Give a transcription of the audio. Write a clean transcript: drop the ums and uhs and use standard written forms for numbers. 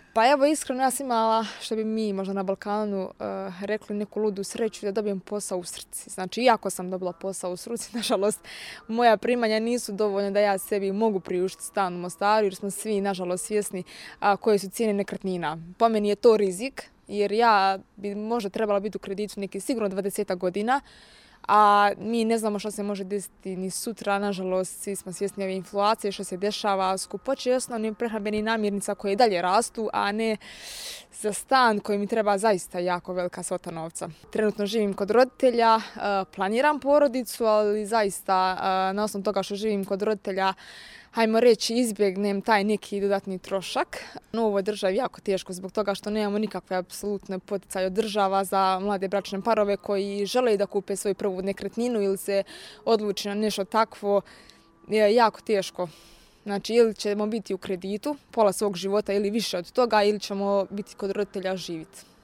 Pa evo iskreno ja sam imala, što bi mi možda na Balkanu rekli, neku ludu sreću da dobijem posao u Srci. Znači, iako sam dobila posao u Srci, nažalost, moja primanja nisu dovoljna da ja sebi mogu priuštiti stan u Mostaru, jer smo svi, nažalost, svjesni koje su cijene nekretnina. Po meni je to rizik, jer ja bi možda trebala biti u kreditu neki sigurno 20 godina, a mi ne znamo što se može desiti ni sutra, nažalost, svi smo svjesni ove inflacije, što se dešava, skupoće osnovnih prehrambenih namirnica koje dalje rastu, a ne za stan koji mi treba zaista jako velika svota novca. Trenutno živim kod roditelja, planiram porodicu, ali zaista na osnovu toga što živim kod roditelja, hajmo reći, izbjegnem taj neki dodatni trošak. U ovoj državi jako teško zbog toga što nemamo nikakve apsolutne poticaje od država za mlade bračne parove koji žele da kupe svoju prvu nekretninu ili se odluči na nešto takvo. Je jako teško. Znači, ili ćemo biti u kreditu pola svog života ili više od toga, ili ćemo biti kod roditelja živjeti.